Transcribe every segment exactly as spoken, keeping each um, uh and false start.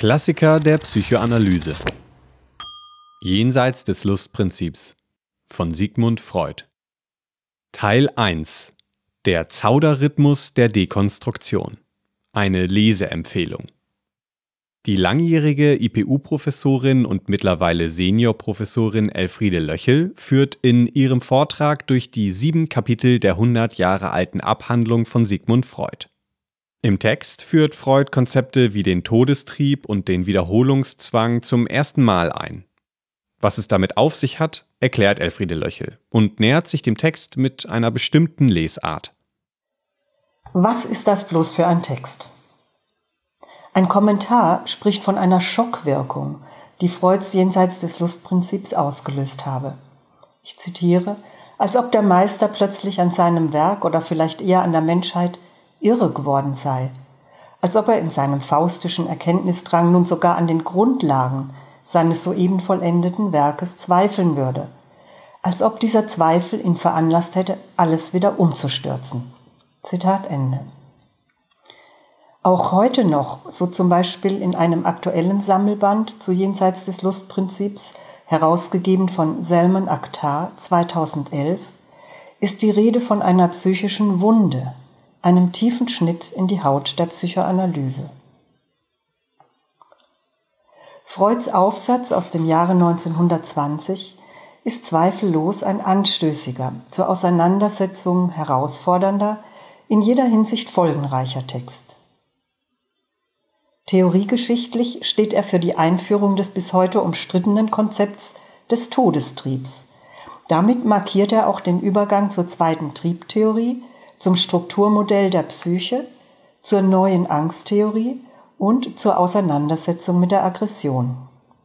Klassiker der Psychoanalyse. Jenseits des Lustprinzips von Sigmund Freud. Teil eins. Der Zauderrhythmus der Dekonstruktion. Eine Leseempfehlung. Die langjährige I P U-Professorin und mittlerweile Seniorprofessorin Elfriede Löchel führt in ihrem Vortrag durch die sieben Kapitel der hundert Jahre alten Abhandlung von Sigmund Freud. Im Text führt Freud Konzepte wie den Todestrieb und den Wiederholungszwang zum ersten Mal ein. Was es damit auf sich hat, erklärt Elfriede Löchel und nähert sich dem Text mit einer bestimmten Lesart. Was ist das bloß für ein Text? Ein Kommentar spricht von einer Schockwirkung, die Freuds Jenseits des Lustprinzips ausgelöst habe. Ich zitiere, als ob der Meister plötzlich an seinem Werk oder vielleicht eher an der Menschheit irre geworden sei, als ob er in seinem faustischen Erkenntnisdrang nun sogar an den Grundlagen seines soeben vollendeten Werkes zweifeln würde, als ob dieser Zweifel ihn veranlasst hätte, alles wieder umzustürzen. Zitat Ende. Auch heute noch, so zum Beispiel in einem aktuellen Sammelband zu Jenseits des Lustprinzips, herausgegeben von Selman Akhtar zweitausendelf, ist die Rede von einer psychischen Wunde, einem tiefen Schnitt in die Haut der Psychoanalyse. Freuds Aufsatz aus dem Jahre neunzehnhundertzwanzig ist zweifellos ein anstößiger, zur Auseinandersetzung herausfordernder, in jeder Hinsicht folgenreicher Text. Theoriegeschichtlich steht er für die Einführung des bis heute umstrittenen Konzepts des Todestriebs. Damit markiert er auch den Übergang zur zweiten Triebtheorie, zum Strukturmodell der Psyche, zur neuen Angsttheorie und zur Auseinandersetzung mit der Aggression.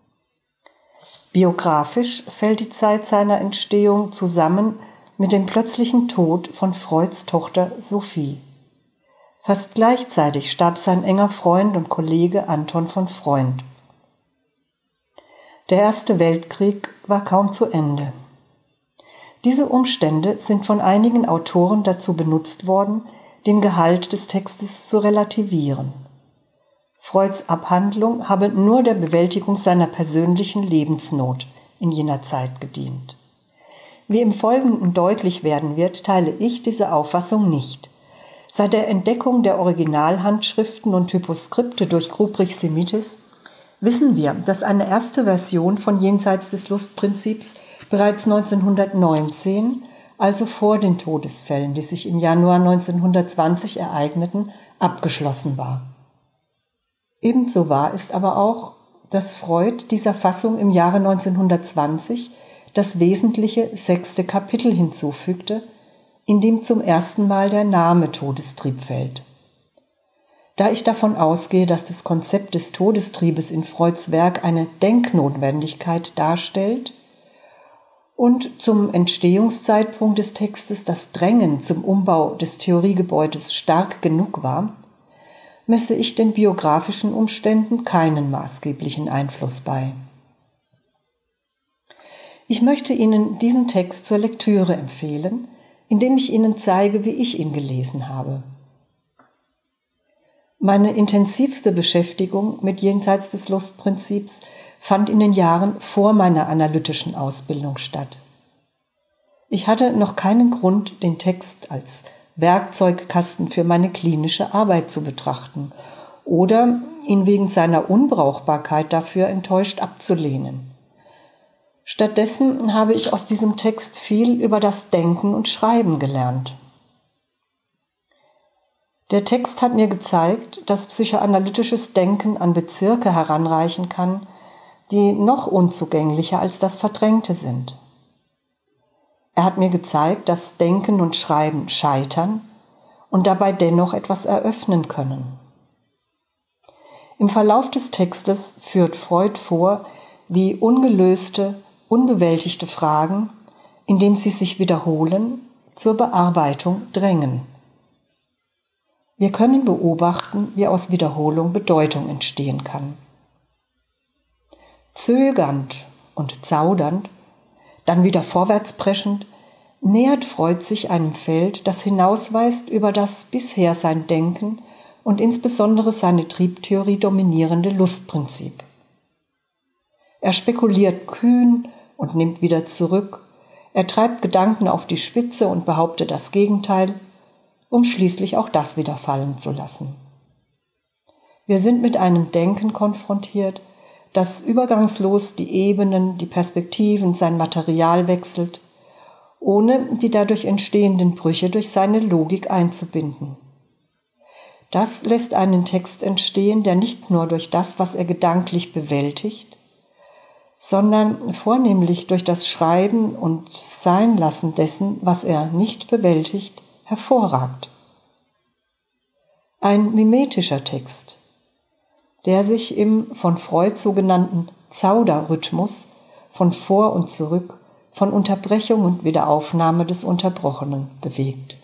Biografisch fällt die Zeit seiner Entstehung zusammen mit dem plötzlichen Tod von Freuds Tochter Sophie. Fast gleichzeitig starb sein enger Freund und Kollege Anton von Freund. Der Erste Weltkrieg war kaum zu Ende. Diese Umstände sind von einigen Autoren dazu benutzt worden, den Gehalt des Textes zu relativieren. Freuds Abhandlung habe nur der Bewältigung seiner persönlichen Lebensnot in jener Zeit gedient. Wie im Folgenden deutlich werden wird, teile ich diese Auffassung nicht. Seit der Entdeckung der Originalhandschriften und Typoskripte durch Kruprich-Semitis wissen wir, dass eine erste Version von Jenseits des Lustprinzips bereits neunzehnhundertneunzehn, also vor den Todesfällen, die sich im Januar neunzehnhundertzwanzig ereigneten, abgeschlossen war. Ebenso wahr ist aber auch, dass Freud dieser Fassung im Jahre neunzehnhundertzwanzig das wesentliche sechste Kapitel hinzufügte, in dem zum ersten Mal der Name Todestrieb fällt. Da ich davon ausgehe, dass das Konzept des Todestriebes in Freuds Werk eine Denknotwendigkeit darstellt und zum Entstehungszeitpunkt des Textes das Drängen zum Umbau des Theoriegebäudes stark genug war, messe ich den biografischen Umständen keinen maßgeblichen Einfluss bei. Ich möchte Ihnen diesen Text zur Lektüre empfehlen, indem ich Ihnen zeige, wie ich ihn gelesen habe. Meine intensivste Beschäftigung mit Jenseits des Lustprinzips fand in den Jahren vor meiner analytischen Ausbildung statt. Ich hatte noch keinen Grund, den Text als Werkzeugkasten für meine klinische Arbeit zu betrachten oder ihn wegen seiner Unbrauchbarkeit dafür enttäuscht abzulehnen. Stattdessen habe ich aus diesem Text viel über das Denken und Schreiben gelernt. Der Text hat mir gezeigt, dass psychoanalytisches Denken an Bezirke heranreichen kann, die noch unzugänglicher als das Verdrängte sind. Er hat mir gezeigt, dass Denken und Schreiben scheitern und dabei dennoch etwas eröffnen können. Im Verlauf des Textes führt Freud vor, wie ungelöste, unbewältigte Fragen, indem sie sich wiederholen, zur Bearbeitung drängen. Wir können beobachten, wie aus Wiederholung Bedeutung entstehen kann. Zögernd und zaudernd, dann wieder vorwärtspreschend, nähert Freud sich einem Feld, das hinausweist über das bisher sein Denken und insbesondere seine Triebtheorie dominierende Lustprinzip. Er spekuliert kühn und nimmt wieder zurück, er treibt Gedanken auf die Spitze und behauptet das Gegenteil, um schließlich auch das wieder fallen zu lassen. Wir sind mit einem Denken konfrontiert, das übergangslos die Ebenen, die Perspektiven, sein Material wechselt, ohne die dadurch entstehenden Brüche durch seine Logik einzubinden. Das lässt einen Text entstehen, der nicht nur durch das, was er gedanklich bewältigt, sondern vornehmlich durch das Schreiben und Seinlassen dessen, was er nicht bewältigt, hervorragt. Ein mimetischer Text, der sich im von Freud sogenannten Zauderrhythmus von vor und zurück, von Unterbrechung und Wiederaufnahme des Unterbrochenen bewegt.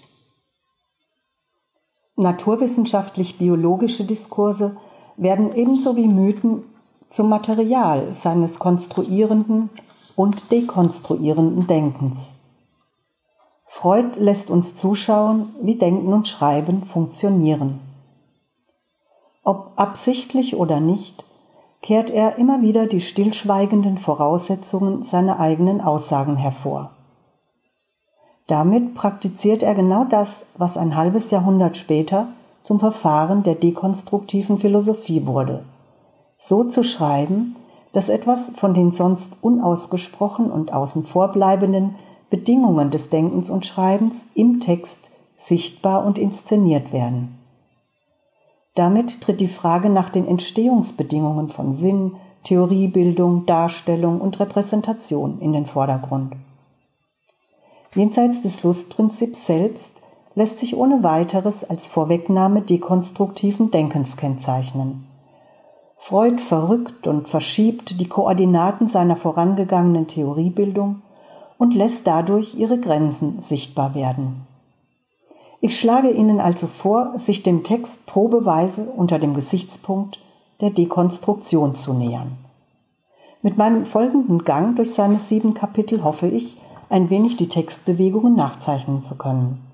Naturwissenschaftlich-biologische Diskurse werden ebenso wie Mythen zum Material seines konstruierenden und dekonstruierenden Denkens. Freud lässt uns zuschauen, wie Denken und Schreiben funktionieren. Ob absichtlich oder nicht, kehrt er immer wieder die stillschweigenden Voraussetzungen seiner eigenen Aussagen hervor. Damit praktiziert er genau das, was ein halbes Jahrhundert später zum Verfahren der dekonstruktiven Philosophie wurde: so zu schreiben, dass etwas von den sonst unausgesprochen und außen vor bleibenden Bedingungen des Denkens und Schreibens im Text sichtbar und inszeniert werden. Damit tritt die Frage nach den Entstehungsbedingungen von Sinn, Theoriebildung, Darstellung und Repräsentation in den Vordergrund. Jenseits des Lustprinzips selbst lässt sich ohne weiteres als Vorwegnahme dekonstruktiven Denkens kennzeichnen. Freud verrückt und verschiebt die Koordinaten seiner vorangegangenen Theoriebildung und lässt dadurch ihre Grenzen sichtbar werden. Ich schlage Ihnen also vor, sich dem Text probeweise unter dem Gesichtspunkt der Dekonstruktion zu nähern. Mit meinem folgenden Gang durch seine sieben Kapitel hoffe ich, ein wenig die Textbewegungen nachzeichnen zu können.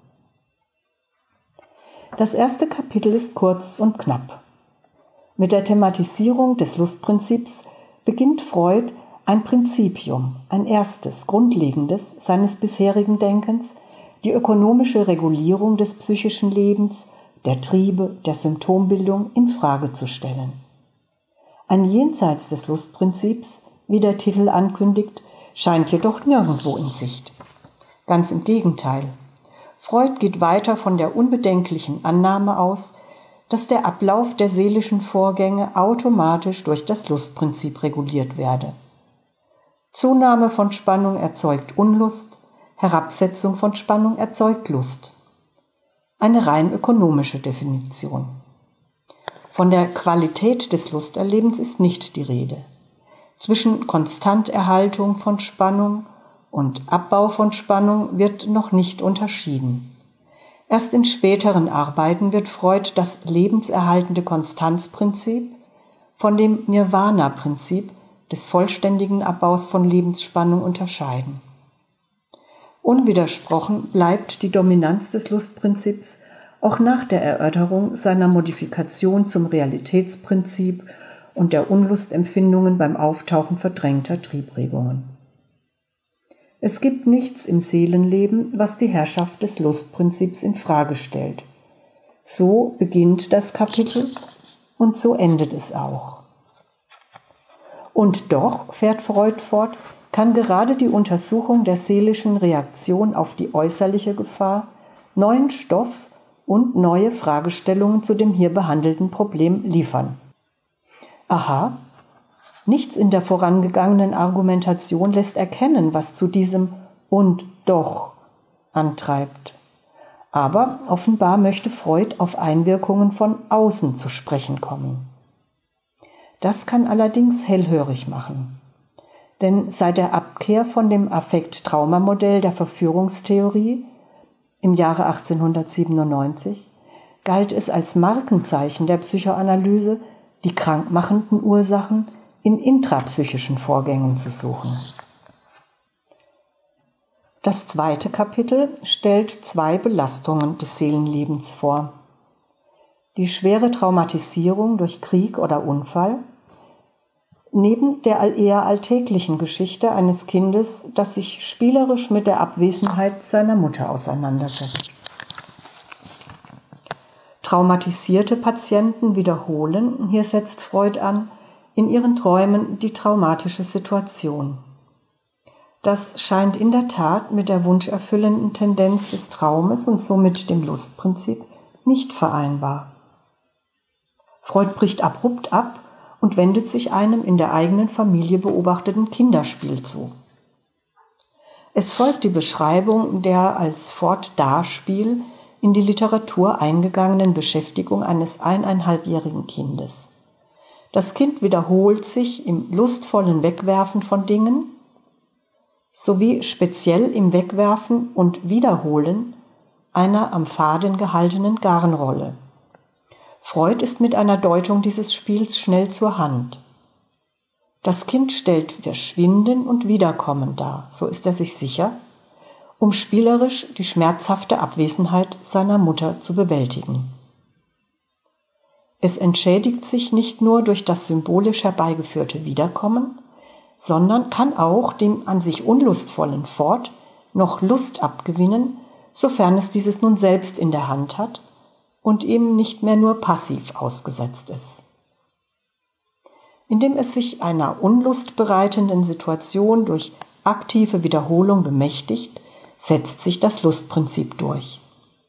Das erste Kapitel ist kurz und knapp. Mit der Thematisierung des Lustprinzips beginnt Freud ein Prinzipium, ein erstes, grundlegendes seines bisherigen Denkens, die ökonomische Regulierung des psychischen Lebens, der Triebe, der Symptombildung in Frage zu stellen. Ein Jenseits des Lustprinzips, wie der Titel ankündigt, scheint jedoch nirgendwo in Sicht. Ganz im Gegenteil. Freud geht weiter von der unbedenklichen Annahme aus, dass der Ablauf der seelischen Vorgänge automatisch durch das Lustprinzip reguliert werde. Zunahme von Spannung erzeugt Unlust, Herabsetzung von Spannung erzeugt Lust. Eine rein ökonomische Definition. Von der Qualität des Lusterlebens ist nicht die Rede. Zwischen Konstanterhaltung von Spannung und Abbau von Spannung wird noch nicht unterschieden. Erst in späteren Arbeiten wird Freud das lebenserhaltende Konstanzprinzip von dem Nirvana-Prinzip des vollständigen Abbaus von Lebensspannung unterscheiden. Unwidersprochen bleibt die Dominanz des Lustprinzips auch nach der Erörterung seiner Modifikation zum Realitätsprinzip und der Unlustempfindungen beim Auftauchen verdrängter Triebregungen. Es gibt nichts im Seelenleben, was die Herrschaft des Lustprinzips in Frage stellt. So beginnt das Kapitel und so endet es auch. Und doch, fährt Freud fort, kann gerade die Untersuchung der seelischen Reaktion auf die äußerliche Gefahr neuen Stoff und neue Fragestellungen zu dem hier behandelten Problem liefern. Aha, nichts in der vorangegangenen Argumentation lässt erkennen, was zu diesem und doch antreibt. Aber offenbar möchte Freud auf Einwirkungen von außen zu sprechen kommen. Das kann allerdings hellhörig machen. Denn seit der Abkehr von dem Affekt-Trauma-Modell der Verführungstheorie im Jahre achtzehnhundertsiebenundneunzig galt es als Markenzeichen der Psychoanalyse, die krankmachenden Ursachen in intrapsychischen Vorgängen zu suchen. Das zweite Kapitel stellt zwei Belastungen des Seelenlebens vor. die schwere Traumatisierung durch Krieg oder Unfall, neben der eher alltäglichen Geschichte eines Kindes, das sich spielerisch mit der Abwesenheit seiner Mutter auseinandersetzt. Traumatisierte Patienten wiederholen, hier setzt Freud an, in ihren Träumen die traumatische Situation. Das scheint in der Tat mit der wunscherfüllenden Tendenz des Traumes und somit dem Lustprinzip nicht vereinbar. Freud bricht abrupt ab und wendet sich einem in der eigenen Familie beobachteten Kinderspiel zu. Es folgt die Beschreibung der als Fort-Da-Spiel in die Literatur eingegangenen Beschäftigung eines eineinhalbjährigen Kindes. Das Kind wiederholt sich im lustvollen Wegwerfen von Dingen sowie speziell im Wegwerfen und Wiederholen einer am Faden gehaltenen Garnrolle. Freud ist mit einer Deutung dieses Spiels schnell zur Hand. Das Kind stellt Verschwinden und Wiederkommen dar, so ist er sich sicher, um spielerisch die schmerzhafte Abwesenheit seiner Mutter zu bewältigen. Es entschädigt sich nicht nur durch das symbolisch herbeigeführte Wiederkommen, sondern kann auch dem an sich unlustvollen Fort noch Lust abgewinnen, sofern es dieses nun selbst in der Hand hat und ihm nicht mehr nur passiv ausgesetzt ist. Indem es sich einer unlustbereitenden Situation durch aktive Wiederholung bemächtigt, setzt sich das Lustprinzip durch.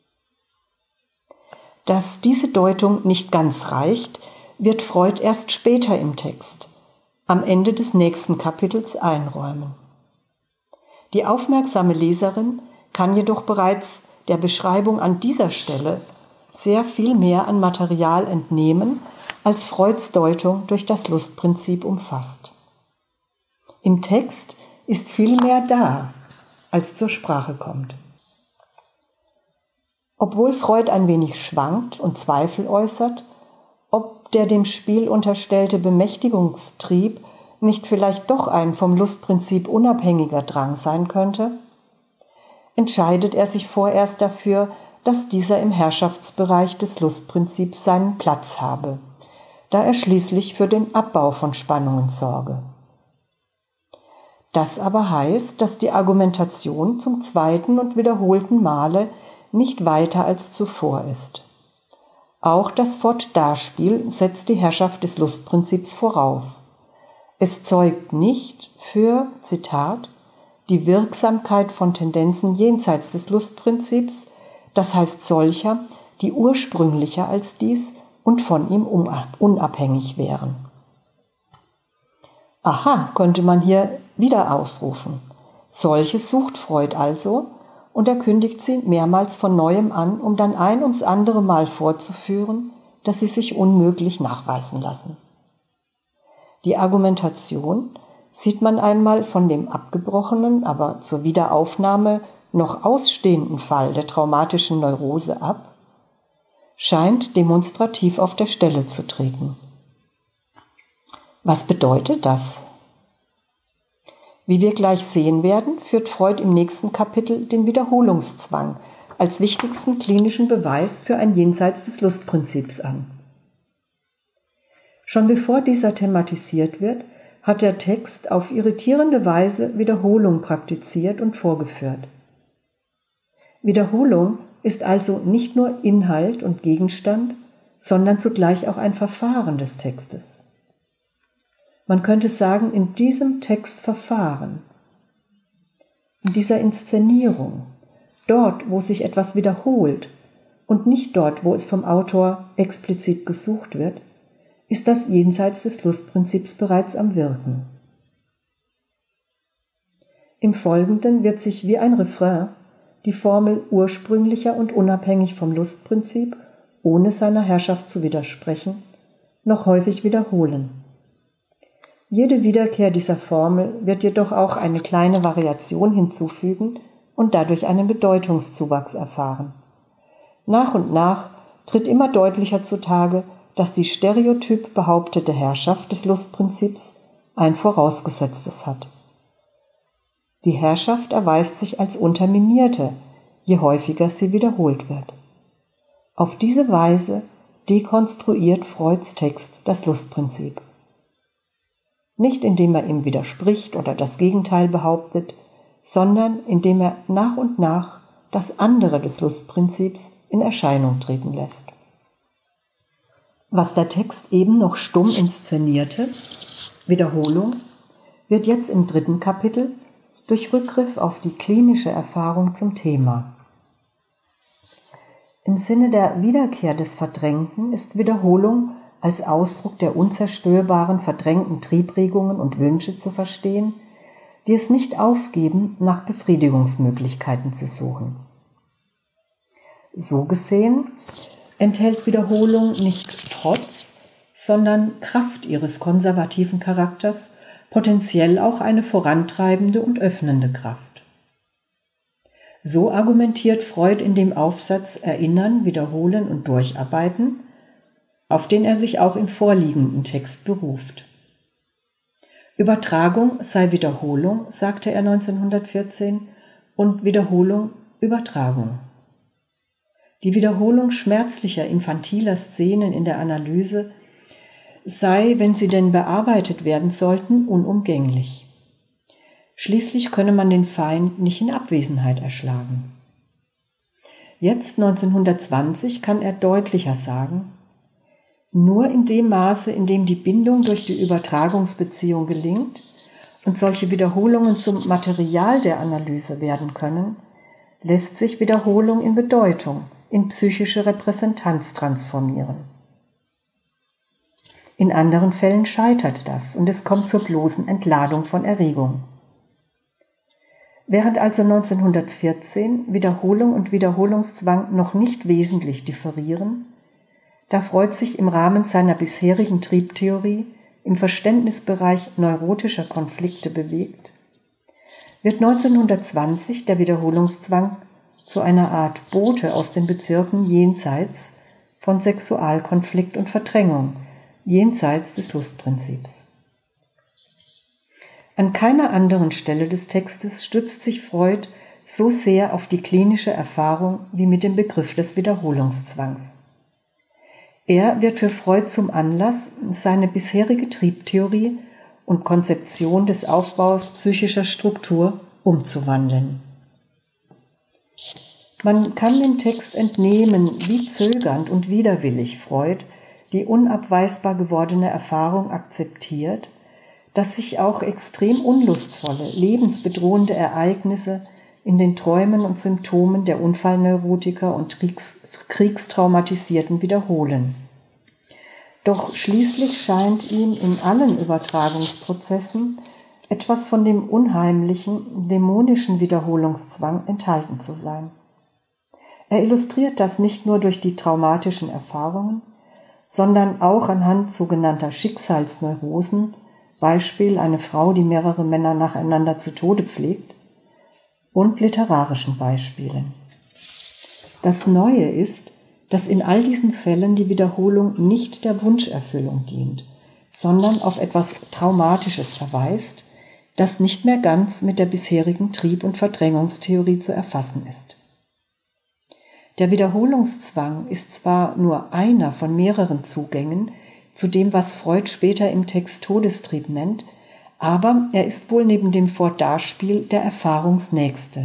Dass diese Deutung nicht ganz reicht, wird Freud erst später im Text, am Ende des nächsten Kapitels, einräumen. Die aufmerksame Leserin kann jedoch bereits der Beschreibung an dieser Stelle sehr viel mehr an Material entnehmen, als Freuds Deutung durch das Lustprinzip umfasst. Im Text ist viel mehr da, als zur Sprache kommt. Obwohl Freud ein wenig schwankt und Zweifel äußert, ob der dem Spiel unterstellte Bemächtigungstrieb nicht vielleicht doch ein vom Lustprinzip unabhängiger Drang sein könnte, entscheidet er sich vorerst dafür, dass dieser im Herrschaftsbereich des Lustprinzips seinen Platz habe, da er schließlich für den Abbau von Spannungen sorge. Das aber heißt, dass die Argumentation zum zweiten und wiederholten Male nicht weiter als zuvor ist. Auch das Fort-Da-Spiel setzt die Herrschaft des Lustprinzips voraus. Es zeugt nicht für, Zitat, die Wirksamkeit von Tendenzen jenseits des Lustprinzips, das heißt solcher, die ursprünglicher als dies und von ihm unabhängig wären. Aha, könnte man hier wieder ausrufen. Solche sucht Freud also, und er kündigt sie mehrmals von Neuem an, um dann ein ums andere Mal vorzuführen, dass sie sich unmöglich nachweisen lassen. Die Argumentation sieht man einmal von dem abgebrochenen, aber zur Wiederaufnahme noch ausstehenden Fall der traumatischen Neurose ab, scheint demonstrativ auf der Stelle zu treten. Was bedeutet das? Wie wir gleich sehen werden, führt Freud im nächsten Kapitel den Wiederholungszwang als wichtigsten klinischen Beweis für ein Jenseits des Lustprinzips an. Schon bevor dieser thematisiert wird, hat der Text auf irritierende Weise Wiederholung praktiziert und vorgeführt. Wiederholung ist also nicht nur Inhalt und Gegenstand, sondern zugleich auch ein Verfahren des Textes. Man könnte sagen, in diesem Textverfahren, in dieser Inszenierung, dort, wo sich etwas wiederholt und nicht dort, wo es vom Autor explizit gesucht wird, ist das Jenseits des Lustprinzips bereits am Wirken. Im Folgenden wird sich wie ein Refrain die Formel ursprünglicher und unabhängig vom Lustprinzip, ohne seiner Herrschaft zu widersprechen, noch häufig wiederholen. Jede Wiederkehr dieser Formel wird jedoch auch eine kleine Variation hinzufügen und dadurch einen Bedeutungszuwachs erfahren. Nach und nach tritt immer deutlicher zutage, dass die stereotyp behauptete Herrschaft des Lustprinzips ein Vorausgesetztes hat. Die Herrschaft erweist sich als unterminierte, je häufiger sie wiederholt wird. Auf diese Weise dekonstruiert Freuds Text das Lustprinzip. Nicht indem er ihm widerspricht oder das Gegenteil behauptet, sondern indem er nach und nach das andere des Lustprinzips in Erscheinung treten lässt. Was der Text eben noch stumm inszenierte, Wiederholung, wird jetzt im dritten Kapitel durch Rückgriff auf die klinische Erfahrung zum Thema. Im Sinne der Wiederkehr des Verdrängten ist Wiederholung als Ausdruck der unzerstörbaren verdrängten Triebregungen und Wünsche zu verstehen, die es nicht aufgeben, nach Befriedigungsmöglichkeiten zu suchen. So gesehen enthält Wiederholung nicht trotz, sondern Kraft ihres konservativen Charakters potenziell auch eine vorantreibende und öffnende Kraft. So argumentiert Freud in dem Aufsatz Erinnern, Wiederholen und Durcharbeiten, auf den er sich auch im vorliegenden Text beruft. Übertragung sei Wiederholung, sagte er neunzehnhundertvierzehn, und Wiederholung Übertragung. Die Wiederholung schmerzlicher, infantiler Szenen in der Analyse sei, wenn sie denn bearbeitet werden sollten, unumgänglich. Schließlich könne man den Feind nicht in Abwesenheit erschlagen. Jetzt neunzehnhundertzwanzig kann er deutlicher sagen: Nur in dem Maße, in dem die Bindung durch die Übertragungsbeziehung gelingt und solche Wiederholungen zum Material der Analyse werden können, lässt sich Wiederholung in Bedeutung, in psychische Repräsentanz transformieren. In anderen Fällen scheitert das und es kommt zur bloßen Entladung von Erregung. Während also neunzehnhundertvierzehn Wiederholung und Wiederholungszwang noch nicht wesentlich differieren, da Freud sich im Rahmen seiner bisherigen Triebtheorie im Verständnisbereich neurotischer Konflikte bewegt, wird neunzehnhundertzwanzig der Wiederholungszwang zu einer Art Bote aus den Bezirken jenseits von Sexualkonflikt und Verdrängung, jenseits des Lustprinzips. An keiner anderen Stelle des Textes stützt sich Freud so sehr auf die klinische Erfahrung wie mit dem Begriff des Wiederholungszwangs. Er wird für Freud zum Anlass, seine bisherige Triebtheorie und Konzeption des Aufbaus psychischer Struktur umzuwandeln. Man kann dem Text entnehmen, wie zögernd und widerwillig Freud die unabweisbar gewordene Erfahrung akzeptiert, dass sich auch extrem unlustvolle, lebensbedrohende Ereignisse in den Träumen und Symptomen der Unfallneurotiker und Kriegs- Kriegstraumatisierten wiederholen. Doch schließlich scheint ihm in allen Übertragungsprozessen etwas von dem unheimlichen, dämonischen Wiederholungszwang enthalten zu sein. Er illustriert das nicht nur durch die traumatischen Erfahrungen, sondern auch anhand sogenannter Schicksalsneurosen, Beispiel eine Frau, die mehrere Männer nacheinander zu Tode pflegt, und literarischen Beispielen. Das Neue ist, dass in all diesen Fällen die Wiederholung nicht der Wunscherfüllung dient, sondern auf etwas Traumatisches verweist, das nicht mehr ganz mit der bisherigen Trieb- und Verdrängungstheorie zu erfassen ist. Der Wiederholungszwang ist zwar nur einer von mehreren Zugängen zu dem, was Freud später im Text Todestrieb nennt, aber er ist wohl neben dem Vordarspiel der Erfahrungsnächste.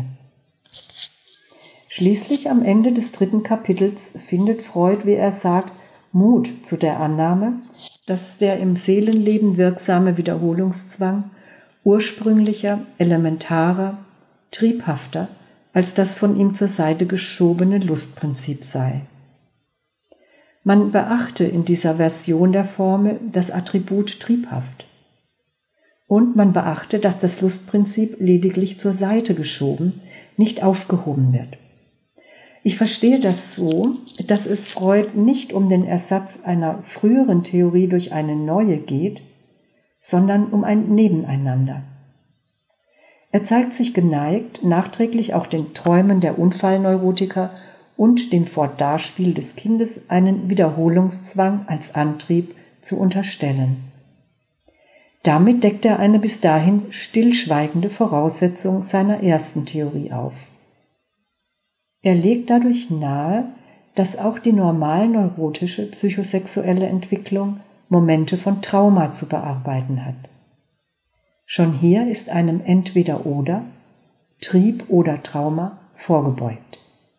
Schließlich am Ende des dritten Kapitels findet Freud, wie er sagt, Mut zu der Annahme, dass der im Seelenleben wirksame Wiederholungszwang ursprünglicher, elementarer, triebhafter als das von ihm zur Seite geschobene Lustprinzip sei. Man beachte in dieser Version der Formel das Attribut triebhaft. Und man beachte, dass das Lustprinzip lediglich zur Seite geschoben, nicht aufgehoben wird. Ich verstehe das so, dass es Freud nicht um den Ersatz einer früheren Theorie durch eine neue geht, sondern um ein Nebeneinander. Er zeigt sich geneigt, nachträglich auch den Träumen der Unfallneurotiker und dem Fortdarspiel des Kindes einen Wiederholungszwang als Antrieb zu unterstellen. Damit deckt er eine bis dahin stillschweigende Voraussetzung seiner ersten Theorie auf. Er legt dadurch nahe, dass auch die normal neurotische psychosexuelle Entwicklung Momente von Trauma zu bearbeiten hat. Schon hier ist einem Entweder-Oder, Trieb oder Trauma, vorgebeugt.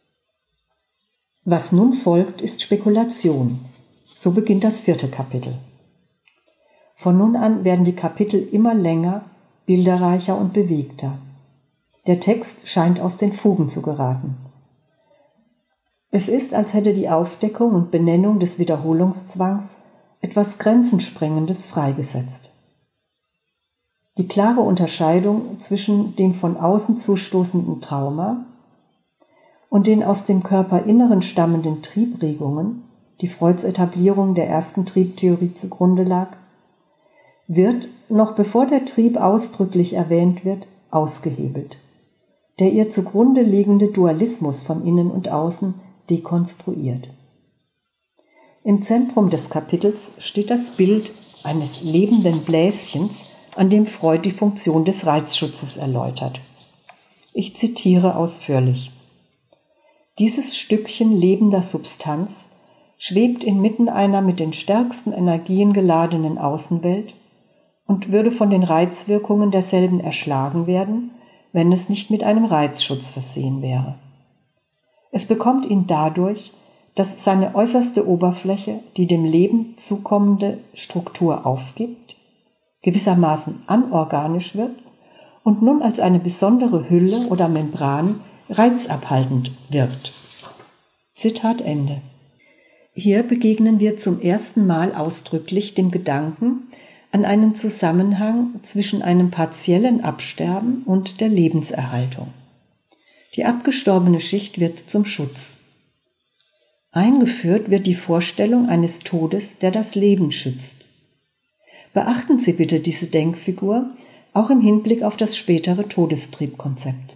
Was nun folgt, ist Spekulation. So beginnt das vierte Kapitel. Von nun an werden die Kapitel immer länger, bilderreicher und bewegter. Der Text scheint aus den Fugen zu geraten. Es ist, als hätte die Aufdeckung und Benennung des Wiederholungszwangs etwas Grenzensprengendes freigesetzt. Die klare Unterscheidung zwischen dem von außen zustoßenden Trauma und den aus dem Körperinneren stammenden Triebregungen, die Freuds Etablierung der ersten Triebtheorie zugrunde lag, wird, noch bevor der Trieb ausdrücklich erwähnt wird, ausgehebelt. Der ihr zugrunde liegende Dualismus von innen und außen dekonstruiert. Im Zentrum des Kapitels steht das Bild eines lebenden Bläschens, an dem Freud die Funktion des Reizschutzes erläutert. Ich zitiere ausführlich. Dieses Stückchen lebender Substanz schwebt inmitten einer mit den stärksten Energien geladenen Außenwelt und würde von den Reizwirkungen derselben erschlagen werden, wenn es nicht mit einem Reizschutz versehen wäre. Es bekommt ihn dadurch, dass seine äußerste Oberfläche die dem Leben zukommende Struktur aufgibt, gewissermaßen anorganisch wird und nun als eine besondere Hülle oder Membran reizabhaltend wirkt. Zitat Ende. Hier begegnen wir zum ersten Mal ausdrücklich dem Gedanken an einen Zusammenhang zwischen einem partiellen Absterben und der Lebenserhaltung. Die abgestorbene Schicht wird zum Schutz. Eingeführt wird die Vorstellung eines Todes, der das Leben schützt. Beachten Sie bitte diese Denkfigur auch im Hinblick auf das spätere Todestriebkonzept.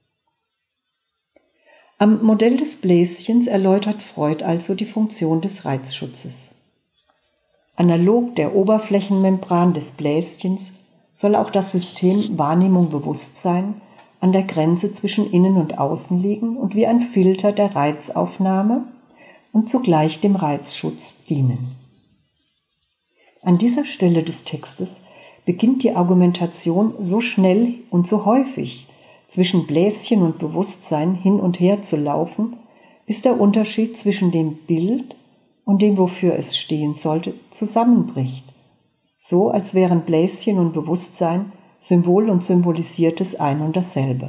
Am Modell des Bläschens erläutert Freud also die Funktion des Reizschutzes. Analog der Oberflächenmembran des Bläschens soll auch das System Wahrnehmung-Bewusstsein an der Grenze zwischen Innen und Außen liegen und wie ein Filter der Reizaufnahme und zugleich dem Reizschutz dienen. An dieser Stelle des Textes beginnt die Argumentation so schnell und so häufig zwischen Bläschen und Bewusstsein hin und her zu laufen, bis der Unterschied zwischen dem Bild und dem, wofür es stehen sollte, zusammenbricht, so als wären Bläschen und Bewusstsein Symbol und Symbolisiertes ein und dasselbe.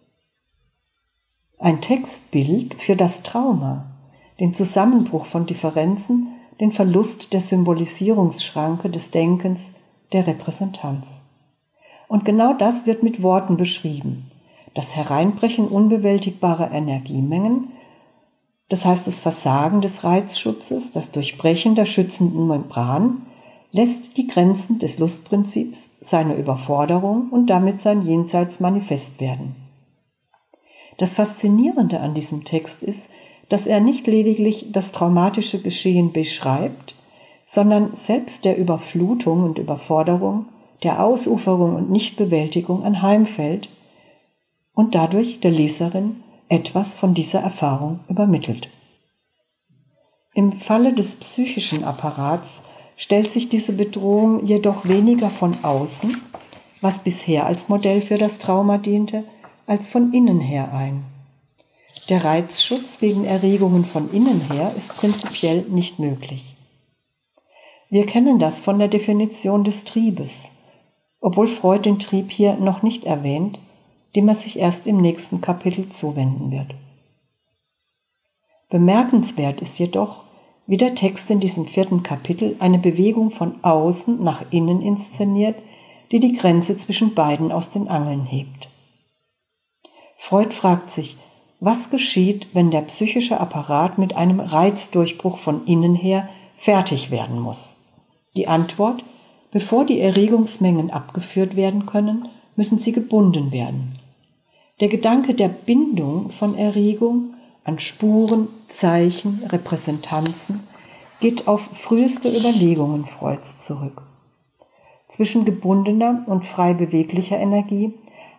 Ein Textbild für das Trauma, den Zusammenbruch von Differenzen, den Verlust der Symbolisierungsschranke des Denkens, der Repräsentanz. Und genau das wird mit Worten beschrieben. Das Hereinbrechen unbewältigbarer Energiemengen, das heißt das Versagen des Reizschutzes, das Durchbrechen der schützenden Membran, lässt die Grenzen des Lustprinzips, seine Überforderung und damit sein Jenseits manifest werden. Das Faszinierende an diesem Text ist, dass er nicht lediglich das traumatische Geschehen beschreibt, sondern selbst der Überflutung und Überforderung, der Ausuferung und Nichtbewältigung anheimfällt und dadurch der Leserin etwas von dieser Erfahrung übermittelt. Im Falle des psychischen Apparats stellt sich diese Bedrohung jedoch weniger von außen, was bisher als Modell für das Trauma diente, als von innen her ein. Der Reizschutz gegen Erregungen von innen her ist prinzipiell nicht möglich. Wir kennen das von der Definition des Triebes, obwohl Freud den Trieb hier noch nicht erwähnt, dem er sich erst im nächsten Kapitel zuwenden wird. Bemerkenswert ist jedoch, wie der Text in diesem vierten Kapitel eine Bewegung von außen nach innen inszeniert, die die Grenze zwischen beiden aus den Angeln hebt. Freud fragt sich, was geschieht, wenn der psychische Apparat mit einem Reizdurchbruch von innen her fertig werden muss? Die Antwort: Bevor die Erregungsmengen abgeführt werden können, müssen sie gebunden werden. Der Gedanke der Bindung von Erregung an Spuren, Zeichen, Repräsentanzen geht auf früheste Überlegungen Freuds zurück. Zwischen gebundener und frei beweglicher Energie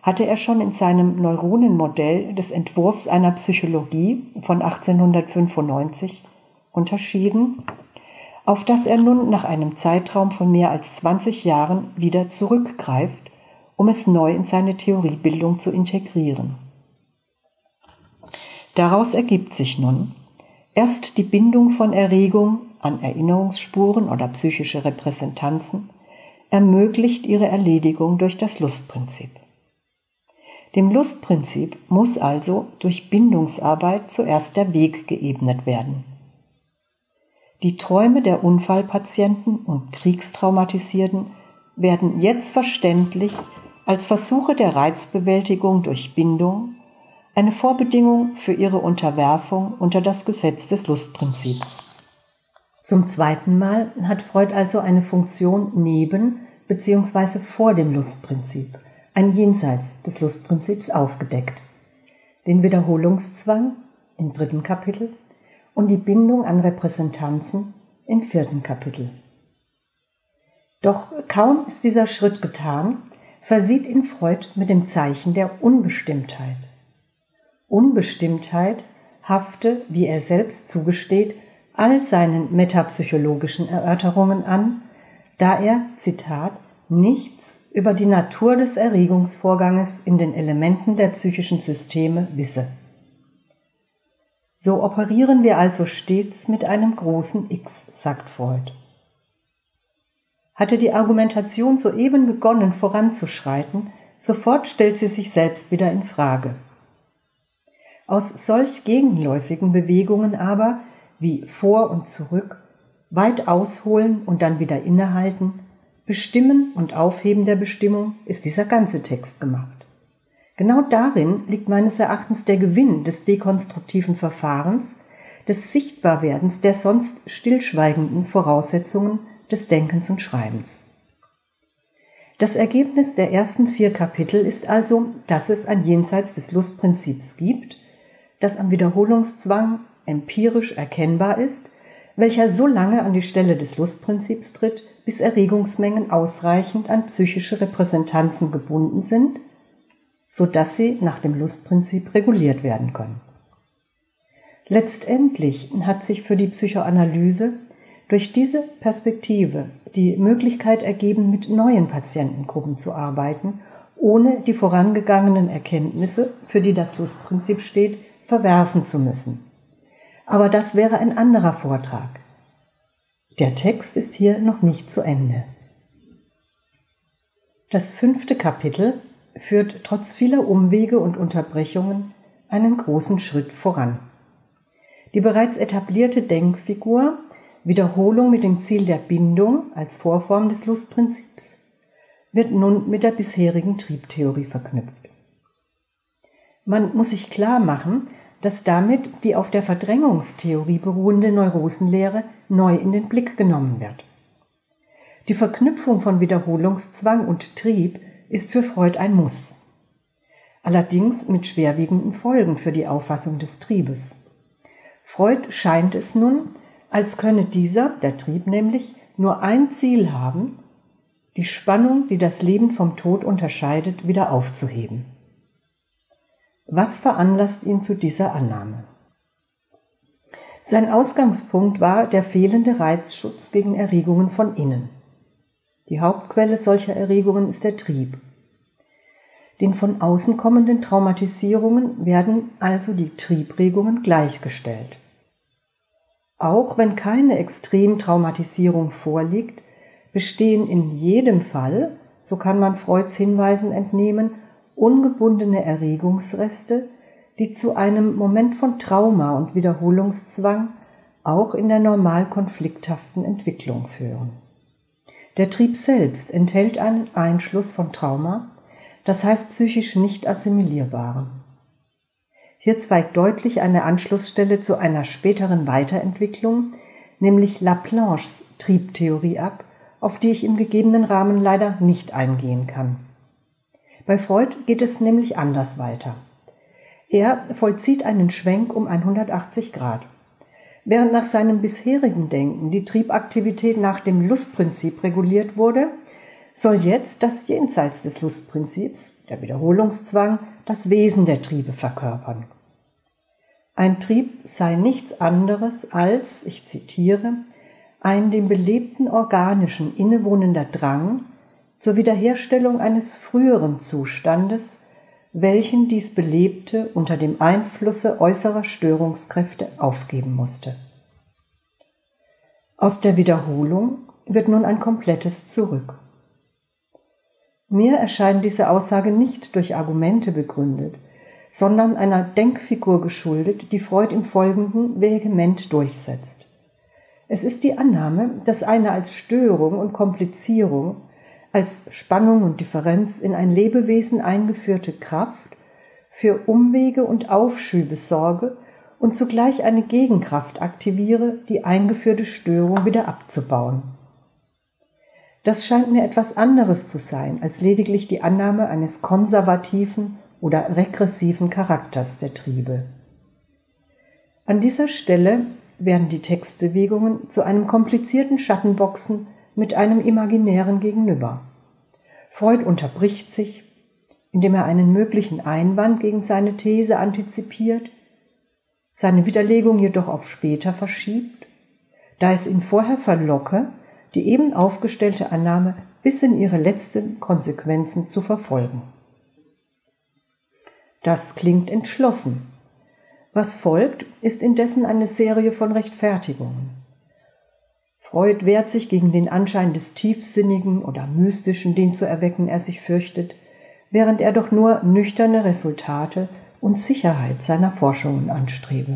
hatte er schon in seinem Neuronenmodell des Entwurfs einer Psychologie von achtzehnhundertfünfundneunzig unterschieden, auf das er nun nach einem Zeitraum von mehr als zwanzig Jahren wieder zurückgreift, um es neu in seine Theoriebildung zu integrieren. Daraus ergibt sich nun erst die Bindung von Erregung an Erinnerungsspuren oder psychische Repräsentanzen ermöglicht ihre Erledigung durch das Lustprinzip. Dem Lustprinzip muss also durch Bindungsarbeit zuerst der Weg geebnet werden. Die Träume der Unfallpatienten und Kriegstraumatisierten werden jetzt verständlich als Versuche der Reizbewältigung durch Bindung, eine Vorbedingung für ihre Unterwerfung unter das Gesetz des Lustprinzips. Zum zweiten Mal hat Freud also eine Funktion neben bzw. vor dem Lustprinzip, ein Jenseits des Lustprinzips aufgedeckt. Den Wiederholungszwang im dritten Kapitel und die Bindung an Repräsentanzen im vierten Kapitel. Doch kaum ist dieser Schritt getan, versieht ihn Freud mit dem Zeichen der Unbestimmtheit. Unbestimmtheit hafte, wie er selbst zugesteht, all seinen metapsychologischen Erörterungen an, da er, Zitat, nichts über die Natur des Erregungsvorganges in den Elementen der psychischen Systeme wisse. So operieren wir also stets mit einem großen X, sagt Freud. Hatte die Argumentation soeben begonnen voranzuschreiten, sofort stellt sie sich selbst wieder in Frage. Aus solch gegenläufigen Bewegungen aber, wie vor und zurück, weit ausholen und dann wieder innehalten, bestimmen und aufheben der Bestimmung, ist dieser ganze Text gemacht. Genau darin liegt meines Erachtens der Gewinn des dekonstruktiven Verfahrens, des Sichtbarwerdens der sonst stillschweigenden Voraussetzungen des Denkens und Schreibens. Das Ergebnis der ersten vier Kapitel ist also, dass es ein Jenseits des Lustprinzips gibt, das am Wiederholungszwang empirisch erkennbar ist, welcher so lange an die Stelle des Lustprinzips tritt, bis Erregungsmengen ausreichend an psychische Repräsentanzen gebunden sind, so dass sie nach dem Lustprinzip reguliert werden können. Letztendlich hat sich für die Psychoanalyse durch diese Perspektive die Möglichkeit ergeben, mit neuen Patientengruppen zu arbeiten, ohne die vorangegangenen Erkenntnisse, für die das Lustprinzip steht, verwerfen zu müssen. Aber das wäre ein anderer Vortrag. Der Text ist hier noch nicht zu Ende. Das fünfte Kapitel führt trotz vieler Umwege und Unterbrechungen einen großen Schritt voran. Die bereits etablierte Denkfigur, Wiederholung mit dem Ziel der Bindung als Vorform des Lustprinzips, wird nun mit der bisherigen Triebtheorie verknüpft. Man muss sich klar machen, dass damit die auf der Verdrängungstheorie beruhende Neurosenlehre neu in den Blick genommen wird. Die Verknüpfung von Wiederholungszwang und Trieb ist für Freud ein Muss. Allerdings mit schwerwiegenden Folgen für die Auffassung des Triebes. Freud scheint es nun, als könne dieser, der Trieb nämlich, nur ein Ziel haben, die Spannung, die das Leben vom Tod unterscheidet, wieder aufzuheben. Was veranlasst ihn zu dieser Annahme? Sein Ausgangspunkt war der fehlende Reizschutz gegen Erregungen von innen. Die Hauptquelle solcher Erregungen ist der Trieb. Den von außen kommenden Traumatisierungen werden also die Triebregungen gleichgestellt. Auch wenn keine Extremtraumatisierung vorliegt, bestehen in jedem Fall, so kann man Freuds Hinweisen entnehmen, ungebundene Erregungsreste, die zu einem Moment von Trauma und Wiederholungszwang auch in der normal konflikthaften Entwicklung führen. Der Trieb selbst enthält einen Einschluss von Trauma, das heißt psychisch nicht assimilierbarem. Hier zweigt deutlich eine Anschlussstelle zu einer späteren Weiterentwicklung, nämlich Laplanches Triebtheorie ab, auf die ich im gegebenen Rahmen leider nicht eingehen kann. Bei Freud geht es nämlich anders weiter. Er vollzieht einen Schwenk um hundertachtzig Grad. Während nach seinem bisherigen Denken die Triebaktivität nach dem Lustprinzip reguliert wurde, soll jetzt das jenseits des Lustprinzips, der Wiederholungszwang, das Wesen der Triebe verkörpern. Ein Trieb sei nichts anderes als, ich zitiere, ein dem belebten Organischen innewohnender Drang zur Wiederherstellung eines früheren Zustandes, welchen dies Belebte unter dem Einflusse äußerer Störungskräfte aufgeben musste. Aus der Wiederholung wird nun ein komplettes Zurück. Mir erscheint diese Aussage nicht durch Argumente begründet, sondern einer Denkfigur geschuldet, die Freud im Folgenden vehement durchsetzt. Es ist die Annahme, dass eine als Störung und Komplizierung, als Spannung und Differenz in ein Lebewesen eingeführte Kraft für Umwege und Aufschübe sorge und zugleich eine Gegenkraft aktiviere, die eingeführte Störung wieder abzubauen. Das scheint mir etwas anderes zu sein als lediglich die Annahme eines konservativen oder regressiven Charakters der Triebe. An dieser Stelle werden die Textbewegungen zu einem komplizierten Schattenboxen mit einem imaginären Gegenüber. Freud unterbricht sich, indem er einen möglichen Einwand gegen seine These antizipiert, seine Widerlegung jedoch auf später verschiebt, da es ihn vorher verlocke, die eben aufgestellte Annahme bis in ihre letzten Konsequenzen zu verfolgen. Das klingt entschlossen. Was folgt, ist indessen eine Serie von Rechtfertigungen. Freud wehrt sich gegen den Anschein des Tiefsinnigen oder Mystischen, den zu erwecken er sich fürchtet, während er doch nur nüchterne Resultate und Sicherheit seiner Forschungen anstrebe.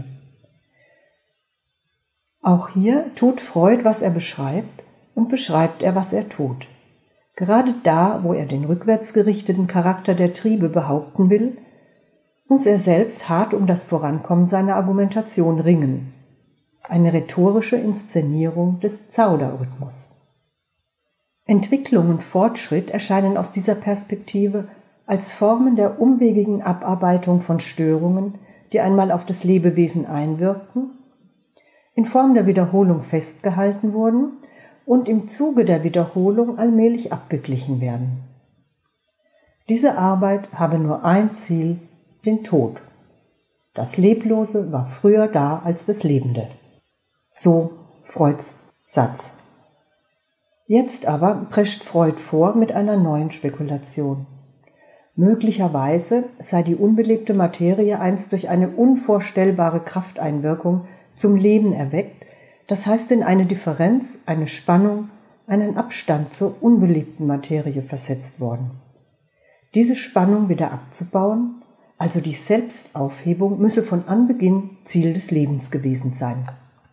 Auch hier tut Freud, was er beschreibt, und beschreibt er, was er tut. Gerade da, wo er den rückwärts gerichteten Charakter der Triebe behaupten will, muss er selbst hart um das Vorankommen seiner Argumentation ringen. Eine rhetorische Inszenierung des Zauderrhythmus. Entwicklung und Fortschritt erscheinen aus dieser Perspektive als Formen der umwegigen Abarbeitung von Störungen, die einmal auf das Lebewesen einwirkten, in Form der Wiederholung festgehalten wurden und im Zuge der Wiederholung allmählich abgeglichen werden. Diese Arbeit habe nur ein Ziel, den Tod. Das Leblose war früher da als das Lebende. So Freuds Satz. Jetzt aber prescht Freud vor mit einer neuen Spekulation. Möglicherweise sei die unbelebte Materie einst durch eine unvorstellbare Krafteinwirkung zum Leben erweckt, das heißt in eine Differenz, eine Spannung, einen Abstand zur unbelebten Materie versetzt worden. Diese Spannung wieder abzubauen, also die Selbstaufhebung, müsse von Anbeginn Ziel des Lebens gewesen sein.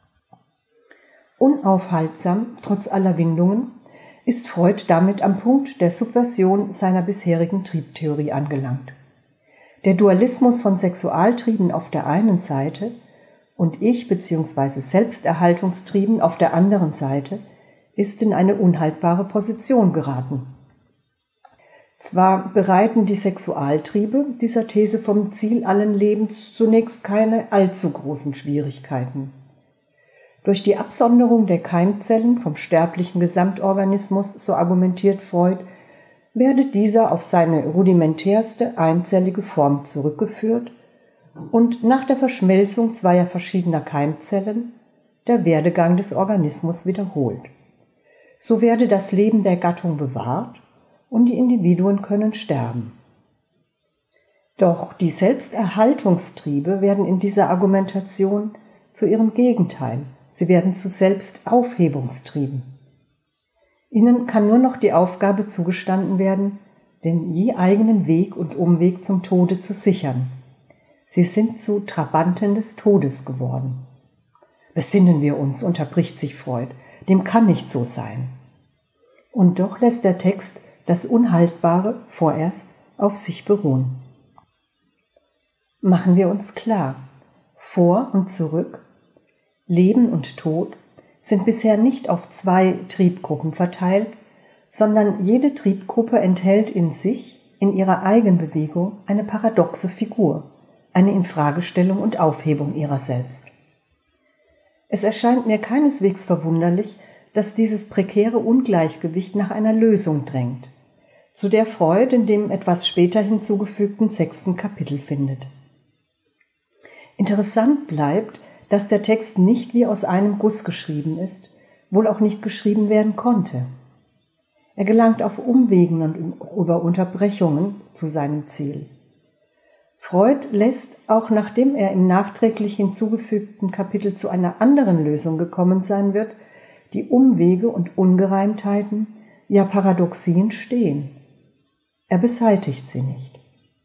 Unaufhaltsam, trotz aller Windungen, ist Freud damit am Punkt der Subversion seiner bisherigen Triebtheorie angelangt. Der Dualismus von Sexualtrieben auf der einen Seite und Ich- bzw. Selbsterhaltungstrieben auf der anderen Seite ist in eine unhaltbare Position geraten. Zwar bereiten die Sexualtriebe dieser These vom Ziel allen Lebens zunächst keine allzu großen Schwierigkeiten. Durch die Absonderung der Keimzellen vom sterblichen Gesamtorganismus, so argumentiert Freud, werde dieser auf seine rudimentärste einzellige Form zurückgeführt und nach der Verschmelzung zweier verschiedener Keimzellen der Werdegang des Organismus wiederholt. So werde das Leben der Gattung bewahrt und die Individuen können sterben. Doch die Selbsterhaltungstriebe werden in dieser Argumentation zu ihrem Gegenteil. Sie werden zu Selbstaufhebungstrieben. Ihnen kann nur noch die Aufgabe zugestanden werden, den je eigenen Weg und Umweg zum Tode zu sichern. Sie sind zu Trabanten des Todes geworden. Besinnen wir uns, unterbricht sich Freud, dem kann nicht so sein. Und doch lässt der Text das Unhaltbare vorerst auf sich beruhen. Machen wir uns klar, vor und zurück, Leben und Tod sind bisher nicht auf zwei Triebgruppen verteilt, sondern jede Triebgruppe enthält in sich, in ihrer Eigenbewegung, eine paradoxe Figur, eine Infragestellung und Aufhebung ihrer selbst. Es erscheint mir keineswegs verwunderlich, dass dieses prekäre Ungleichgewicht nach einer Lösung drängt, zu der Freud in dem etwas später hinzugefügten sechsten Kapitel findet. Interessant bleibt, dass der Text nicht wie aus einem Guss geschrieben ist, wohl auch nicht geschrieben werden konnte. Er gelangt auf Umwegen und über Unterbrechungen zu seinem Ziel. Freud lässt, auch nachdem er im nachträglich hinzugefügten Kapitel zu einer anderen Lösung gekommen sein wird, die Umwege und Ungereimtheiten, ja Paradoxien stehen. Er beseitigt sie nicht.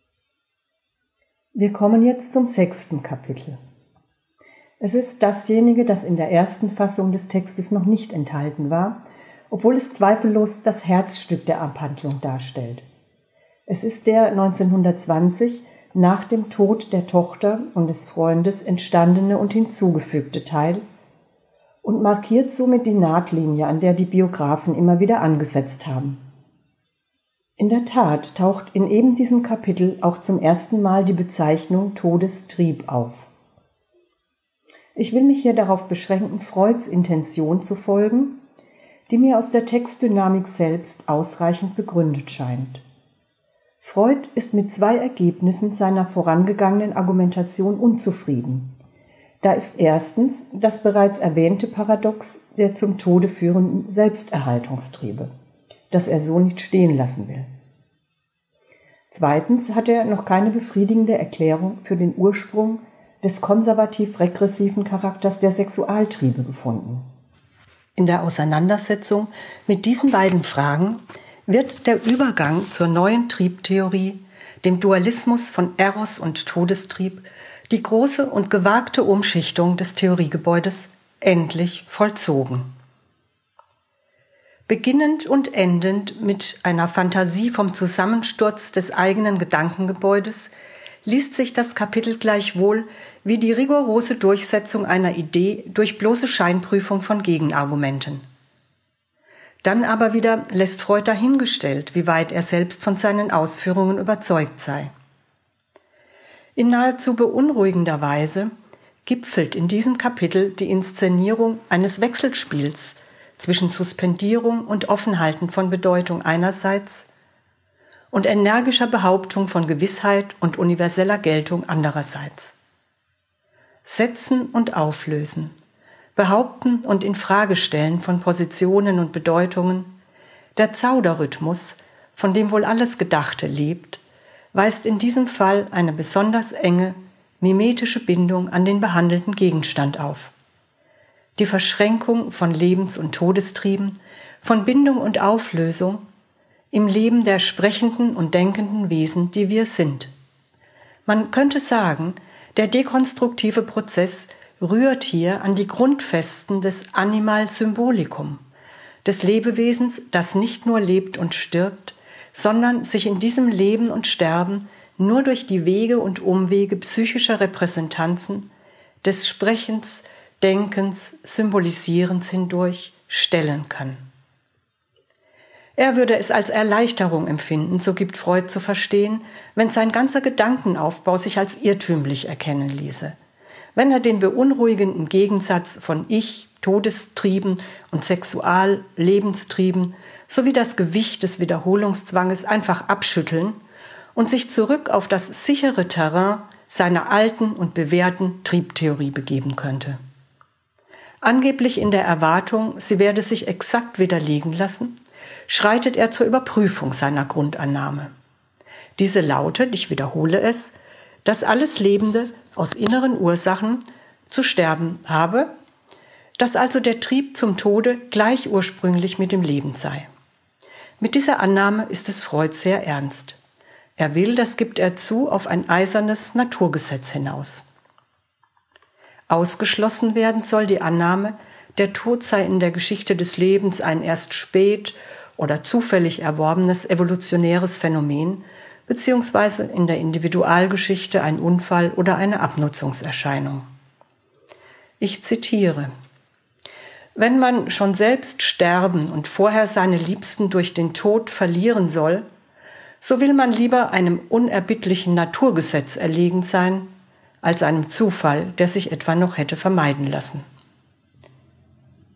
Wir kommen jetzt zum sechsten Kapitel. Es ist dasjenige, das in der ersten Fassung des Textes noch nicht enthalten war, obwohl es zweifellos das Herzstück der Abhandlung darstellt. Es ist der neunzehnhundertzwanzig nach dem Tod der Tochter und des Freundes entstandene und hinzugefügte Teil und markiert somit die Nahtlinie, an der die Biografen immer wieder angesetzt haben. In der Tat taucht in eben diesem Kapitel auch zum ersten Mal die Bezeichnung Todestrieb auf. Ich will mich hier darauf beschränken, Freuds Intention zu folgen, die mir aus der Textdynamik selbst ausreichend begründet scheint. Freud ist mit zwei Ergebnissen seiner vorangegangenen Argumentation unzufrieden. Da ist erstens das bereits erwähnte Paradox der zum Tode führenden Selbsterhaltungstriebe, das er so nicht stehen lassen will. Zweitens hat er noch keine befriedigende Erklärung für den Ursprung des konservativ-regressiven Charakters der Sexualtriebe gefunden. In der Auseinandersetzung mit diesen beiden Fragen wird der Übergang zur neuen Triebtheorie, dem Dualismus von Eros und Todestrieb, die große und gewagte Umschichtung des Theoriegebäudes endlich vollzogen. Beginnend und endend mit einer Fantasie vom Zusammensturz des eigenen Gedankengebäudes liest sich das Kapitel gleichwohl wie die rigorose Durchsetzung einer Idee durch bloße Scheinprüfung von Gegenargumenten. Dann aber wieder lässt Freud dahingestellt, wie weit er selbst von seinen Ausführungen überzeugt sei. In nahezu beunruhigender Weise gipfelt in diesem Kapitel die Inszenierung eines Wechselspiels zwischen Suspendierung und Offenhalten von Bedeutung einerseits und energischer Behauptung von Gewissheit und universeller Geltung andererseits. Setzen und Auflösen, Behaupten und Infragestellen von Positionen und Bedeutungen, der Zauderrhythmus, von dem wohl alles Gedachte lebt, weist in diesem Fall eine besonders enge, mimetische Bindung an den behandelten Gegenstand auf. Die Verschränkung von Lebens- und Todestrieben, von Bindung und Auflösung im Leben der sprechenden und denkenden Wesen, die wir sind. Man könnte sagen, der dekonstruktive Prozess rührt hier an die Grundfesten des Animal Symbolicum, des Lebewesens, das nicht nur lebt und stirbt, sondern sich in diesem Leben und Sterben nur durch die Wege und Umwege psychischer Repräsentanzen, des Sprechens, Denkens, Symbolisierens hindurch stellen kann. Er würde es als Erleichterung empfinden, so gibt Freud zu verstehen, wenn sein ganzer Gedankenaufbau sich als irrtümlich erkennen ließe. Wenn er den beunruhigenden Gegensatz von Ich, Todestrieben und Sexual-, Lebenstrieben sowie das Gewicht des Wiederholungszwanges einfach abschütteln und sich zurück auf das sichere Terrain seiner alten und bewährten Triebtheorie begeben könnte. Angeblich in der Erwartung, sie werde sich exakt widerlegen lassen, schreitet er zur Überprüfung seiner Grundannahme. Diese lautet, ich wiederhole es, dass alles Lebende aus inneren Ursachen zu sterben habe, dass also der Trieb zum Tode gleich ursprünglich mit dem Leben sei. Mit dieser Annahme ist es Freud sehr ernst. Er will, das gibt er zu, auf ein eisernes Naturgesetz hinaus. Ausgeschlossen werden soll die Annahme, der Tod sei in der Geschichte des Lebens ein erst spät oder zufällig erworbenes evolutionäres Phänomen, beziehungsweise in der Individualgeschichte ein Unfall oder eine Abnutzungserscheinung. Ich zitiere: Wenn man schon selbst sterben und vorher seine Liebsten durch den Tod verlieren soll, so will man lieber einem unerbittlichen Naturgesetz erlegen sein, als einem Zufall, der sich etwa noch hätte vermeiden lassen.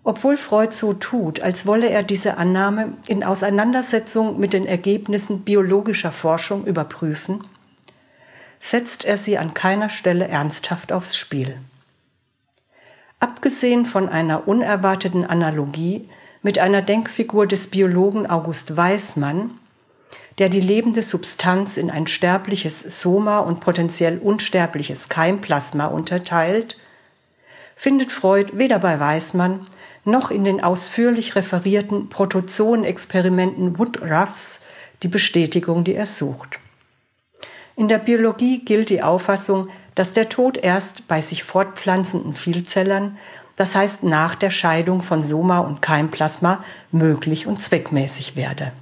Obwohl Freud so tut, als wolle er diese Annahme in Auseinandersetzung mit den Ergebnissen biologischer Forschung überprüfen, setzt er sie an keiner Stelle ernsthaft aufs Spiel. Abgesehen von einer unerwarteten Analogie mit einer Denkfigur des Biologen August Weismann, der die lebende Substanz in ein sterbliches Soma und potenziell unsterbliches Keimplasma unterteilt, findet Freud weder bei Weismann noch in den ausführlich referierten Protozoenexperimenten Woodruffs die Bestätigung, die er sucht. In der Biologie gilt die Auffassung, dass der Tod erst bei sich fortpflanzenden Vielzellern, das heißt nach der Scheidung von Soma und Keimplasma, möglich und zweckmäßig werde.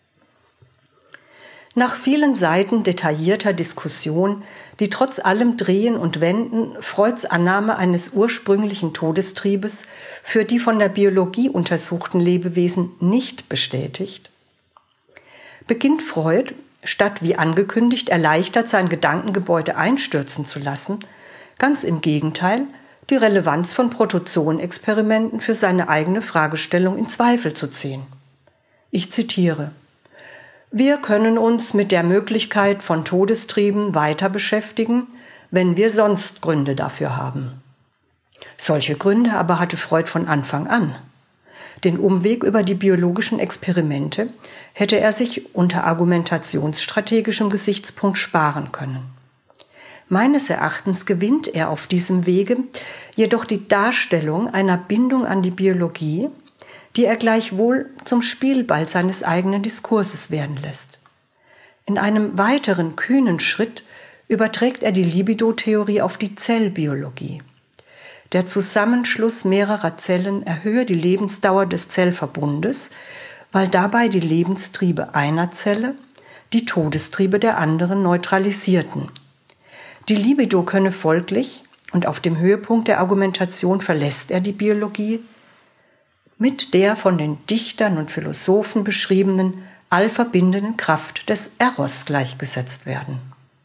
Nach vielen Seiten detaillierter Diskussion, die trotz allem Drehen und Wenden Freuds Annahme eines ursprünglichen Todestriebes für die von der Biologie untersuchten Lebewesen nicht bestätigt, beginnt Freud, statt wie angekündigt erleichtert sein Gedankengebäude einstürzen zu lassen, ganz im Gegenteil, die Relevanz von Protozoenexperimenten für seine eigene Fragestellung in Zweifel zu ziehen. Ich zitiere: Wir können uns mit der Möglichkeit von Todestrieben weiter beschäftigen, wenn wir sonst Gründe dafür haben. Solche Gründe aber hatte Freud von Anfang an. Den Umweg über die biologischen Experimente hätte er sich unter argumentationsstrategischem Gesichtspunkt sparen können. Meines Erachtens gewinnt er auf diesem Wege jedoch die Darstellung einer Bindung an die Biologie, die er gleichwohl zum Spielball seines eigenen Diskurses werden lässt. In einem weiteren kühnen Schritt überträgt er die Libido-Theorie auf die Zellbiologie. Der Zusammenschluss mehrerer Zellen erhöhe die Lebensdauer des Zellverbundes, weil dabei die Lebenstriebe einer Zelle die Todestriebe der anderen neutralisierten. Die Libido könne folglich, und auf dem Höhepunkt der Argumentation verlässt er die Biologie, mit der von den Dichtern und Philosophen beschriebenen allverbindenden Kraft des Eros gleichgesetzt werden.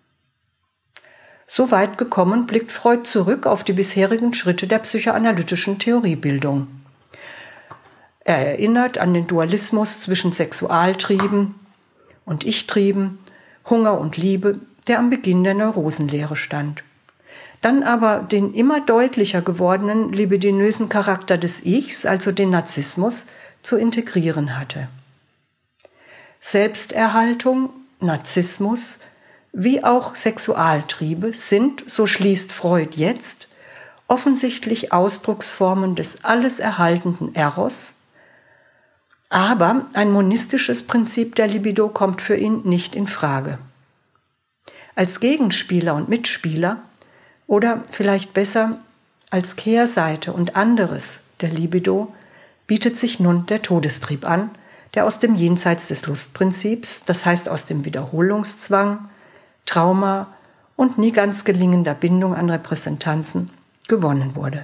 So weit gekommen blickt Freud zurück auf die bisherigen Schritte der psychoanalytischen Theoriebildung. Er erinnert an den Dualismus zwischen Sexualtrieben und Ich-Trieben, Hunger und Liebe, der am Beginn der Neurosenlehre stand. Dann aber den immer deutlicher gewordenen libidinösen Charakter des Ichs, also den Narzissmus, zu integrieren hatte. Selbsterhaltung, Narzissmus, wie auch Sexualtriebe sind, so schließt Freud jetzt, offensichtlich Ausdrucksformen des alles erhaltenden Eros, aber ein monistisches Prinzip der Libido kommt für ihn nicht in Frage. Als Gegenspieler und Mitspieler oder vielleicht besser als Kehrseite und anderes der Libido bietet sich nun der Todestrieb an, der aus dem Jenseits des Lustprinzips, das heißt aus dem Wiederholungszwang, Trauma und nie ganz gelingender Bindung an Repräsentanzen gewonnen wurde.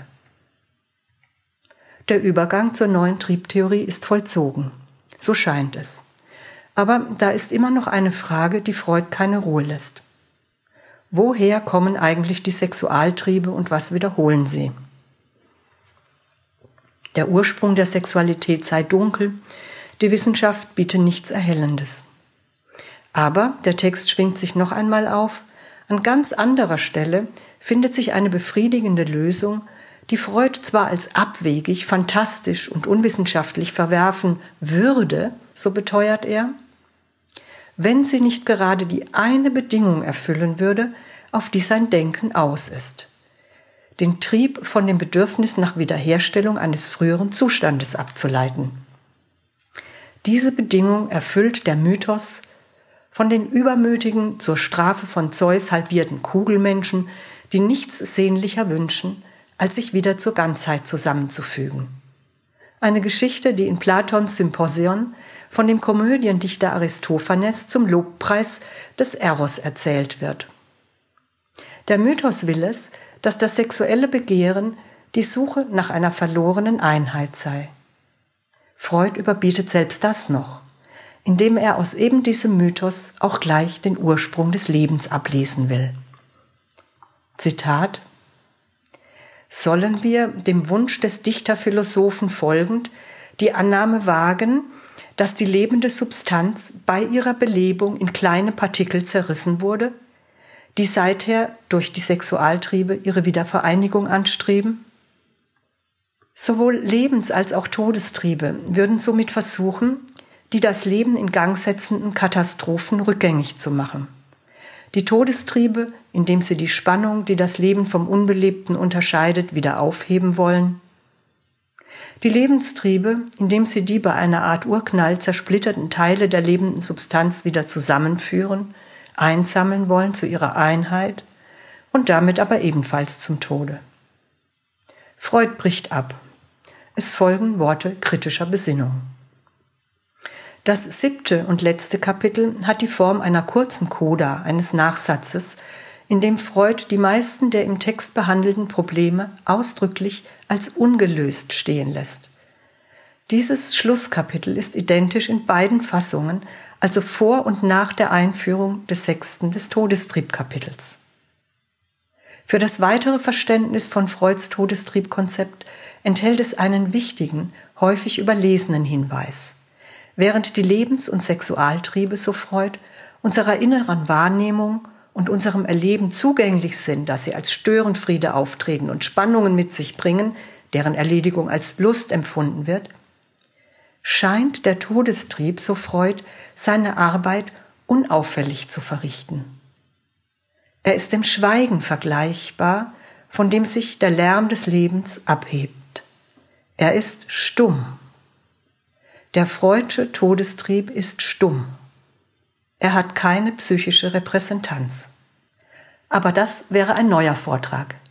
Der Übergang zur neuen Triebtheorie ist vollzogen, so scheint es. Aber da ist immer noch eine Frage, die Freud keine Ruhe lässt. Woher kommen eigentlich die Sexualtriebe und was wiederholen sie? Der Ursprung der Sexualität sei dunkel, die Wissenschaft biete nichts Erhellendes. Aber der Text schwingt sich noch einmal auf, an ganz anderer Stelle findet sich eine befriedigende Lösung, die Freud zwar als abwegig, fantastisch und unwissenschaftlich verwerfen würde, so beteuert er, wenn sie nicht gerade die eine Bedingung erfüllen würde, auf die sein Denken aus ist: den Trieb von dem Bedürfnis nach Wiederherstellung eines früheren Zustandes abzuleiten. Diese Bedingung erfüllt der Mythos von den übermütigen, zur Strafe von Zeus halbierten Kugelmenschen, die nichts sehnlicher wünschen, als sich wieder zur Ganzheit zusammenzufügen. Eine Geschichte, die in Platons Symposion von dem Komödiendichter Aristophanes zum Lobpreis des Eros erzählt wird. Der Mythos will es, dass das sexuelle Begehren die Suche nach einer verlorenen Einheit sei. Freud überbietet selbst das noch, indem er aus eben diesem Mythos auch gleich den Ursprung des Lebens ablesen will. Zitat: sollen wir, dem Wunsch des Dichterphilosophen folgend, die Annahme wagen, dass die lebende Substanz bei ihrer Belebung in kleine Partikel zerrissen wurde, die seither durch die Sexualtriebe ihre Wiedervereinigung anstreben? Sowohl Lebens- als auch Todestriebe würden somit versuchen, die das Leben in Gang setzenden Katastrophen rückgängig zu machen. Die Todestriebe, indem sie die Spannung, die das Leben vom Unbelebten unterscheidet, wieder aufheben wollen. Die Lebenstriebe, indem sie die bei einer Art Urknall zersplitterten Teile der lebenden Substanz wieder zusammenführen, einsammeln wollen zu ihrer Einheit und damit aber ebenfalls zum Tode. Freud bricht ab. Es folgen Worte kritischer Besinnung. Das siebte und letzte Kapitel hat die Form einer kurzen Coda, eines Nachsatzes, in dem Freud die meisten der im Text behandelten Probleme ausdrücklich als ungelöst stehen lässt. Dieses Schlusskapitel ist identisch in beiden Fassungen, also vor und nach der Einführung des sechsten des Todestriebkapitels. Für das weitere Verständnis von Freuds Todestriebkonzept enthält es einen wichtigen, häufig überlesenen Hinweis. Während die Lebens- und Sexualtriebe, so Freud, unserer inneren Wahrnehmung und unserem Erleben zugänglich sind, dass sie als Störenfriede auftreten und Spannungen mit sich bringen, deren Erledigung als Lust empfunden wird, scheint der Todestrieb, so Freud, seine Arbeit unauffällig zu verrichten. Er ist dem Schweigen vergleichbar, von dem sich der Lärm des Lebens abhebt. Er ist stumm. Der Freudsche Todestrieb ist stumm. Er hat keine psychische Repräsentanz. Aber das wäre ein neuer Vortrag.